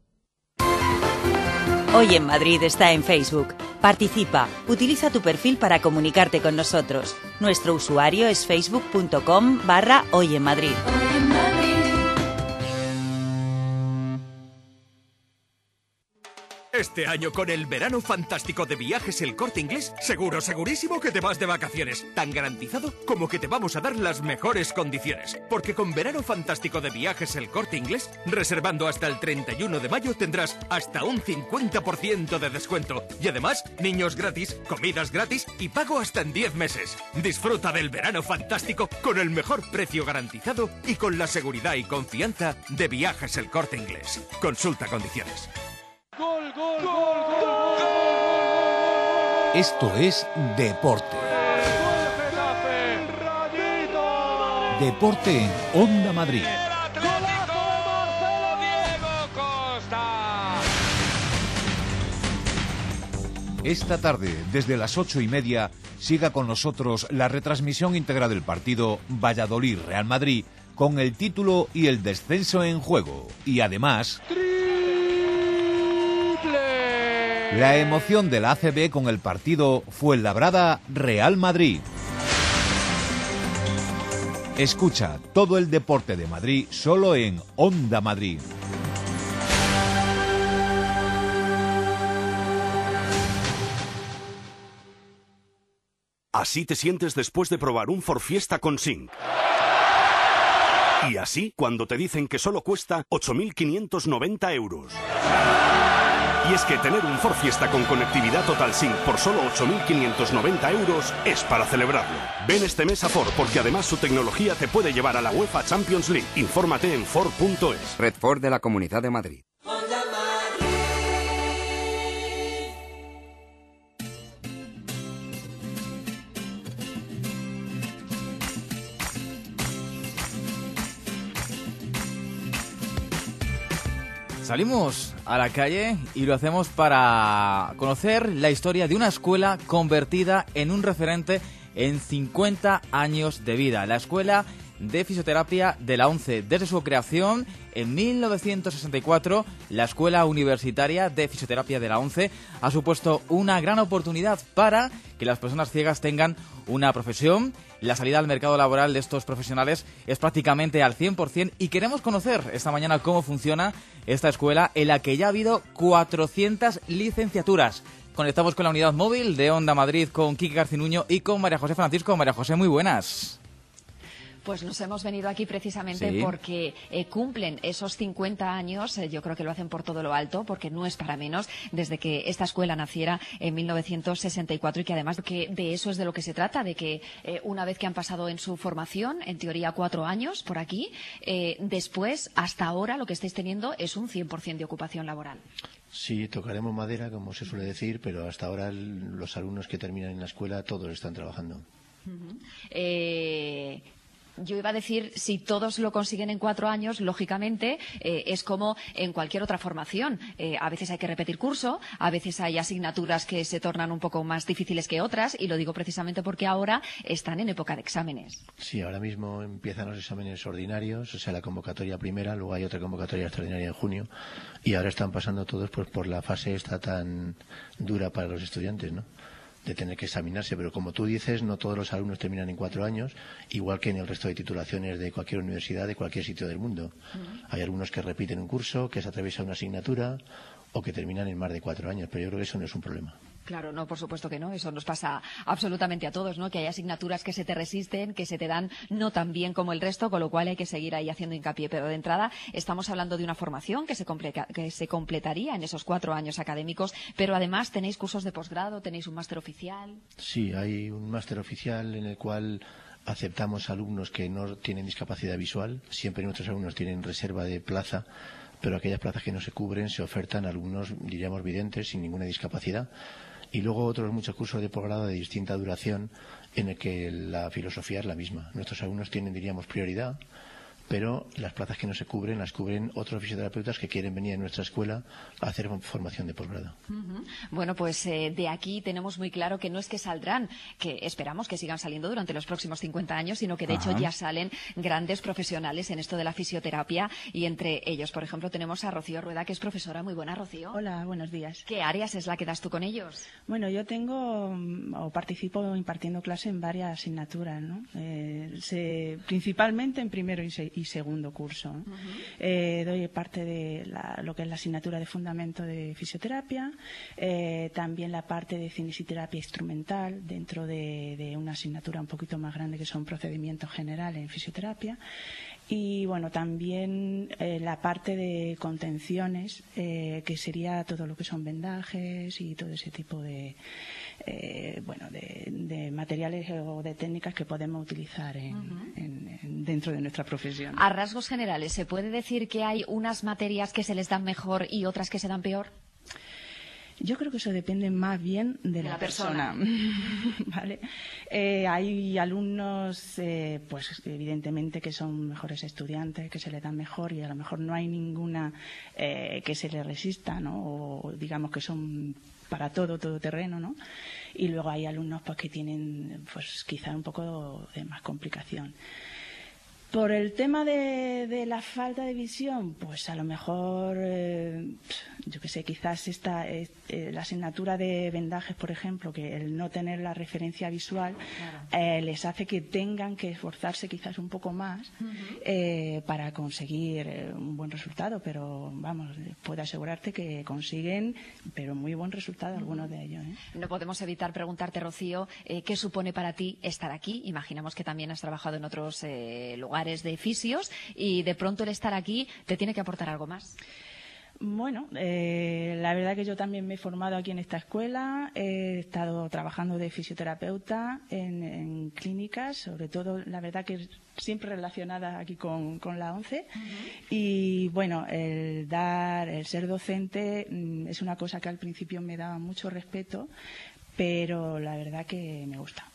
Hoy en Madrid está en Facebook. Participa, utiliza tu perfil para comunicarte con nosotros. Nuestro usuario es facebook.com/Hoy en Madrid. Este año con el verano fantástico de Viajes El Corte Inglés, seguro, segurísimo que te vas de vacaciones. Tan garantizado como que te vamos a dar las mejores condiciones. Porque con verano fantástico de Viajes El Corte Inglés, reservando hasta el 31 de mayo tendrás hasta un 50% de descuento. Y además, niños gratis, comidas gratis y pago hasta en 10 meses. Disfruta del verano fantástico con el mejor precio garantizado y con la seguridad y confianza de Viajes El Corte Inglés. Consulta condiciones. ¡Gol, gol, gol, gol, gol! Esto es Deporte. Deporte en Onda Madrid. Esta tarde, desde las 8:30, siga con nosotros la retransmisión íntegra del partido Valladolid-Real Madrid, con el título y el descenso en juego. Y además, la emoción de la ACB con el partido Fuenlabrada-Real Madrid. Escucha todo el deporte de Madrid solo en Onda Madrid. Así te sientes después de probar un Ford Fiesta con Sync. Y así cuando te dicen que solo cuesta 8.590 euros. Y es que tener un Ford Fiesta con conectividad Total Sync por solo 8.590 euros es para celebrarlo. Ven este mes a Ford porque además su tecnología te puede llevar a la UEFA Champions League. Infórmate en Ford.es. Red Ford de la Comunidad de Madrid. Salimos a la calle y lo hacemos para conocer la historia de una escuela convertida en un referente en 50 años de vida. La Escuela de Fisioterapia de la ONCE. Desde su creación en 1964, la Escuela Universitaria de Fisioterapia de la ONCE ha supuesto una gran oportunidad para que las personas ciegas tengan una profesión. La salida al mercado laboral de estos profesionales es prácticamente al 100% y queremos conocer esta mañana cómo funciona esta escuela en la que ya ha habido 400 licenciaturas. Conectamos con la unidad móvil de Onda Madrid con Quique Garcinuño y con María José Francisco. María José, muy buenas. Pues nos hemos venido aquí precisamente porque cumplen esos 50 años, yo creo que lo hacen por todo lo alto, porque no es para menos, desde que esta escuela naciera en 1964 y que además que de eso es de lo que se trata, de que una vez que han pasado en su formación, en teoría 4 años por aquí, después, hasta ahora, lo que estáis teniendo es un 100% de ocupación laboral. Sí, tocaremos madera, como se suele decir, pero hasta ahora los alumnos que terminan en la escuela todos están trabajando. Yo iba a decir, si todos lo consiguen en 4 años, lógicamente es como en cualquier otra formación. A veces hay que repetir curso, a veces hay asignaturas que se tornan un poco más difíciles que otras, y lo digo precisamente porque ahora están en época de exámenes. Sí, ahora mismo empiezan los exámenes ordinarios, o sea, la convocatoria primera, luego hay otra convocatoria extraordinaria en junio, y ahora están pasando todos pues por la fase esta tan dura para los estudiantes, ¿no?, de tener que examinarse, pero como tú dices, no todos los alumnos terminan en 4 años, igual que en el resto de titulaciones de cualquier universidad, de cualquier sitio del mundo. Hay algunos que repiten un curso, que se atraviesa una asignatura, o que terminan en más de 4 años, pero yo creo que eso no es un problema. Claro, no, por supuesto que no. Eso nos pasa absolutamente a todos, ¿no? Que hay asignaturas que se te resisten, que se te dan no tan bien como el resto, con lo cual hay que seguir ahí haciendo hincapié. Pero de entrada estamos hablando de una formación que se completaría en esos 4 años académicos, pero además tenéis cursos de posgrado, tenéis un máster oficial. Sí, hay un máster oficial en el cual aceptamos alumnos que no tienen discapacidad visual. Siempre nuestros alumnos tienen reserva de plaza, pero aquellas plazas que no se cubren se ofertan a alumnos, diríamos, videntes, sin ninguna discapacidad. Y luego otros muchos cursos de posgrado de distinta duración en el que la filosofía es la misma. Nuestros alumnos tienen, diríamos, prioridad, pero las plazas que no se cubren las cubren otros fisioterapeutas que quieren venir a nuestra escuela a hacer formación de posgrado. Bueno, pues de aquí tenemos muy claro que no es que saldrán, que esperamos que sigan saliendo durante los próximos 50 años, sino que de hecho ya salen grandes profesionales en esto de la fisioterapia, y entre ellos, por ejemplo, tenemos a Rocío Rueda, que es profesora. Muy buena, Rocío. Hola, buenos días. ¿Qué áreas es la que das tú con ellos? Bueno, yo participo impartiendo clase en varias asignaturas, ¿no? Principalmente en primero y y segundo curso, ¿no? Doy parte de lo que es la asignatura de fundamento de fisioterapia, también la parte de cinesiterapia instrumental dentro de una asignatura un poquito más grande que son procedimientos generales en fisioterapia. Y bueno, también la parte de contenciones, que sería todo lo que son vendajes y todo ese tipo de materiales o de técnicas que podemos utilizar dentro de nuestra profesión. A rasgos generales, ¿se puede decir que hay unas materias que se les dan mejor y otras que se dan peor? Yo creo que eso depende más bien de la persona. ¿Vale? Hay alumnos, pues evidentemente que son mejores estudiantes, que se les dan mejor y a lo mejor no hay ninguna que se les resista, ¿no? O digamos que son para todo terreno, ¿no? Y luego hay alumnos pues que tienen pues quizá un poco de más complicación. Por el tema de la falta de visión, pues a lo mejor, yo qué sé, quizás la asignatura de vendajes, por ejemplo, que el no tener la referencia visual, les hace que tengan que esforzarse quizás un poco más para conseguir un buen resultado, pero vamos, puedo asegurarte que consiguen, pero muy buen resultado algunos de ellos, ¿eh? No podemos evitar preguntarte, Rocío, ¿qué supone para ti estar aquí? Imaginamos que también has trabajado en otros lugares de fisios y de pronto el estar aquí te tiene que aportar algo más. Bueno, la verdad que yo también me he formado aquí en esta escuela, he estado trabajando de fisioterapeuta en clínicas, sobre todo, la verdad que siempre relacionada aquí con la ONCE. Y bueno, el ser docente es una cosa que al principio me daba mucho respeto, pero la verdad que me gusta.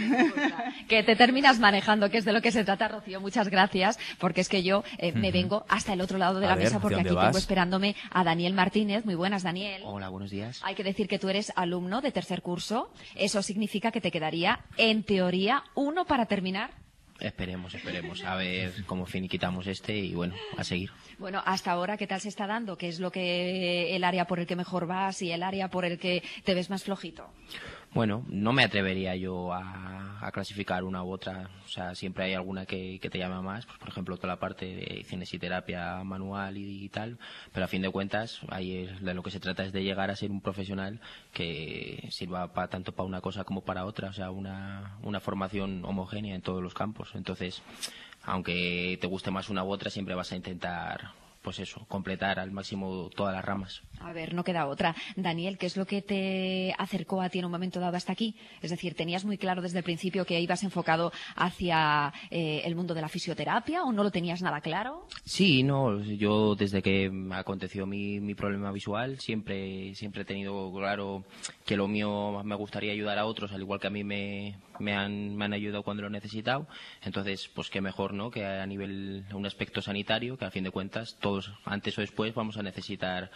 Que te terminas manejando, que es de lo que se trata, Rocío. Muchas gracias, porque es que yo me vengo hasta el otro lado de la mesa, porque aquí tengo esperándome a Daniel Martínez. Muy buenas, Daniel. Hola, buenos días. Hay que decir que tú eres alumno de tercer curso. Eso significa que te quedaría, en teoría, uno para terminar. Esperemos, a ver cómo finiquitamos y bueno, a seguir. Bueno, hasta ahora, ¿qué tal se está dando? ¿Qué es el área por el que mejor vas y el área por el que te ves más flojito? Bueno, no me atrevería yo a clasificar una u otra. O sea, siempre hay alguna que te llama más. Pues, por ejemplo, toda la parte de cinesiterapia manual y tal. Pero a fin de cuentas, ahí de lo que se trata es de llegar a ser un profesional que sirva tanto para una cosa como para otra. O sea, una formación homogénea en todos los campos. Entonces, aunque te guste más una u otra, siempre vas a intentar, pues eso, completar al máximo todas las ramas. A ver, no queda otra. Daniel, ¿qué es lo que te acercó a ti en un momento dado hasta aquí? Es decir, ¿tenías muy claro desde el principio que ibas enfocado hacia el mundo de la fisioterapia o no lo tenías nada claro? Sí, no, yo desde que aconteció mi problema visual siempre he tenido claro que lo mío me gustaría ayudar a otros, al igual que a mí me han ayudado cuando lo he necesitado. Entonces, pues qué mejor, ¿no?, que a un aspecto sanitario, que a fin de cuentas todos antes o después vamos a necesitar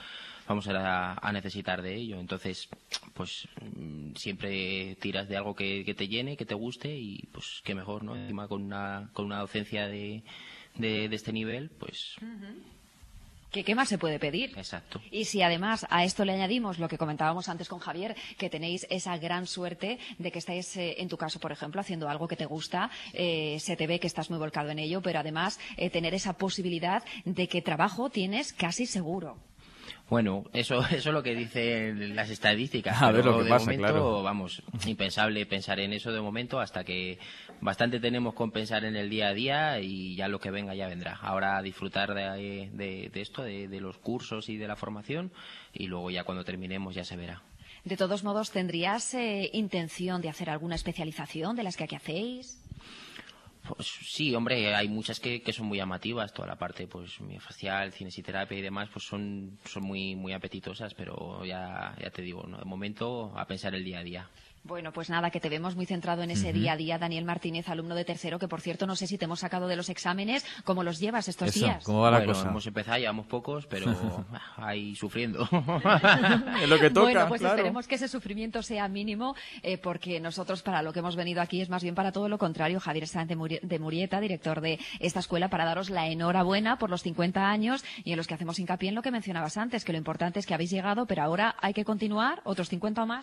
de ello. Entonces, pues siempre tiras de algo que te llene, que te guste, y pues qué mejor, ¿no? Encima con una docencia de este nivel, pues... ¿Qué más se puede pedir? Exacto. Y si además a esto le añadimos lo que comentábamos antes con Javier, que tenéis esa gran suerte de que estáis, en tu caso, por ejemplo, haciendo algo que te gusta, se te ve que estás muy volcado en ello, pero además tener esa posibilidad de que trabajo tienes casi seguro. Bueno, eso es lo que dicen las estadísticas. A ver lo que de pasa, momento, claro. Vamos, impensable pensar en eso de momento, hasta que bastante tenemos con pensar en el día a día, y ya lo que venga ya vendrá. Ahora disfrutar de esto, de los cursos y de la formación, y luego ya cuando terminemos ya se verá. De todos modos, ¿tendrías intención de hacer alguna especialización de las que aquí hacéis? Pues sí, hombre, hay muchas que son muy llamativas. Toda la parte pues miofacial, cinesiterapia y demás, pues son muy muy apetitosas, pero ya te digo, ¿no?, de momento a pensar el día a día. Bueno, pues nada, que te vemos muy centrado en ese día a día. Daniel Martínez, alumno de tercero, que por cierto no sé si te hemos sacado de los exámenes. ¿Cómo los llevas estos días? ¿Cómo va la cosa? cosa? Hemos empezado, llevamos pocos, pero ahí sufriendo. Es lo que toca, bueno, pues claro. Esperemos que ese sufrimiento sea mínimo, porque nosotros para lo que hemos venido aquí es más bien para todo lo contrario. Javier Sáenz de Murieta, director de esta escuela, para daros la enhorabuena por los 50 años y en los que hacemos hincapié en lo que mencionabas antes, que lo importante es que habéis llegado, pero ahora hay que continuar otros 50 o más.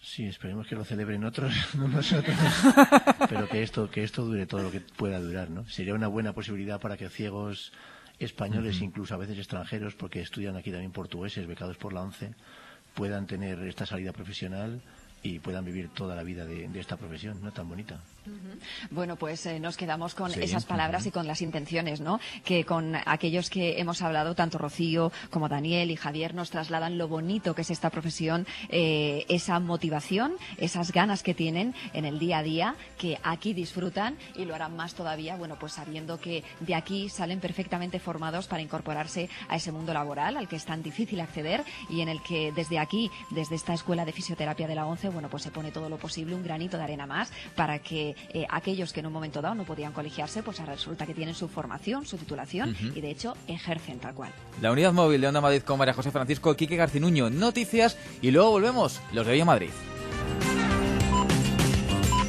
Sí, esperemos que lo celebren otros, no nosotros, pero que esto dure todo lo que pueda durar, ¿no? Sería una buena posibilidad para que ciegos españoles, incluso a veces extranjeros, porque estudian aquí también portugueses, becados por la ONCE, puedan tener esta salida profesional y puedan vivir toda la vida de esta profesión, ¿no? Tan bonita. Bueno, pues nos quedamos con esas palabras y con las intenciones, ¿no? Que con aquellos que hemos hablado, tanto Rocío como Daniel y Javier, nos trasladan lo bonito que es esta profesión, esa motivación, esas ganas que tienen en el día a día, que aquí disfrutan y lo harán más todavía, bueno, pues sabiendo que de aquí salen perfectamente formados para incorporarse a ese mundo laboral al que es tan difícil acceder y en el que desde aquí, desde esta Escuela de Fisioterapia de la ONCE, bueno, pues se pone todo lo posible, un granito de arena más para que aquellos que en un momento dado no podían colegiarse, pues ahora resulta que tienen su formación, su titulación y de hecho ejercen tal cual. La unidad móvil de Onda Madrid con María José Francisco, Quique Garcinuño, noticias y luego volvemos, los de Hoy en Madrid.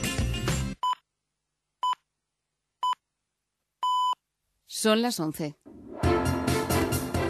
Son las 11.